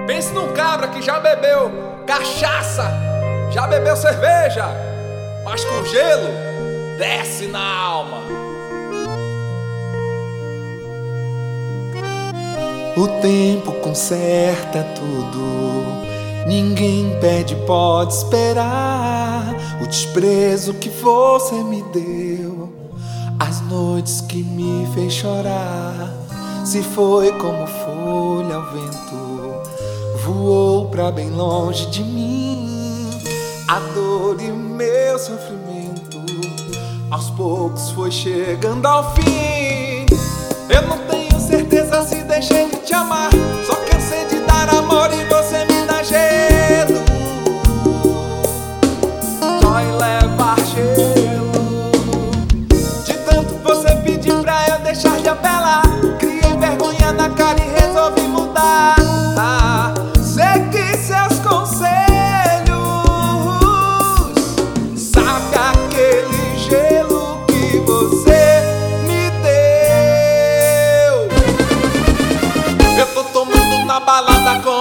Pense num cabra que já bebeu cachaça, já bebeu cerveja, mas com gelo desce na alma. O tempo conserta tudo, ninguém pede, pode esperar. O desprezo que você me deu, as noites que me fez chorar, se foi como folha ao vento, voou pra bem longe de mim. A dor e o meu sofrimento aos poucos foi chegando ao fim. Eu não tenho certeza se deixei de te amar, só cansei de dar amor e você me dá gelo. Dói levar gelo, de tanto você pedir pra eu deixar de apelar. Criei vergonha na cara e resolvi mudar. Segui seus conselhos, sabe aquele gelo que você me deu? Eu tô tomando na balada com